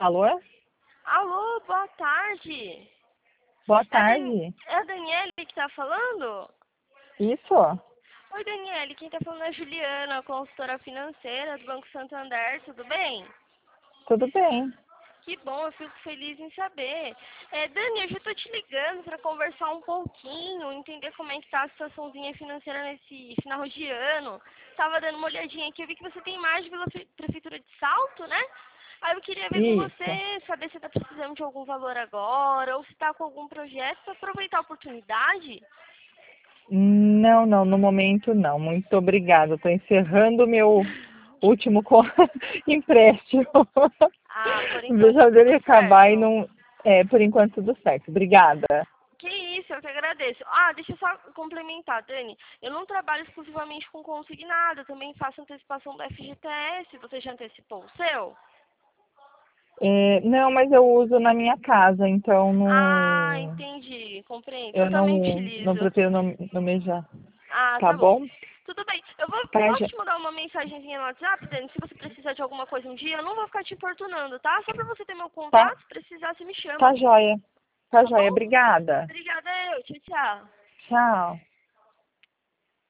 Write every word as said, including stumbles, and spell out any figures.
Alô? Alô, boa tarde. Boa É a, Dan... tarde. é a Daniele que tá falando? Isso? Oi, Daniele, quem tá falando é a Juliana, consultora financeira do Banco Santander, tudo bem? Tudo bem. Que bom, eu fico feliz em saber. É, Dani, eu já tô te ligando para conversar um pouquinho, entender como é que tá a situaçãozinha financeira nesse final de ano. Tava dando uma olhadinha aqui, eu vi que você tem imagem pela Fe- Prefeitura de Salto, né? Aí eu queria ver com Isso. você, saber se tá precisando de algum valor agora, ou se tá com algum projeto para aproveitar a oportunidade. Não, não, no momento não. Muito obrigada. Estou encerrando o meu último co- empréstimo. Ah, por enquanto Deixa tudo dele acabar e certo. não. É, por enquanto tudo certo. Obrigada. Que isso, eu que agradeço. Ah, deixa eu só complementar, Dani. Eu não trabalho exclusivamente com consignado, eu também faço antecipação do F G T S. Você já antecipou o seu? É, não, mas eu uso na minha casa, então Ah, não. entendi. Compreendo. Eu Totalmente não, não liso. pretendo no- nomejar. Ah, Tá tá bom. bom? Tudo bem. Eu vou, Tá, posso jo- te mandar uma mensagenzinha no WhatsApp, Dani? Se você precisar de alguma coisa um dia, eu não vou ficar te importunando, tá? Só pra você ter meu tá, contato, se precisar, você me chama. tá joia. Tá Tá joia. bom? Obrigada. Obrigada eu. Tchau, tchau. Tchau.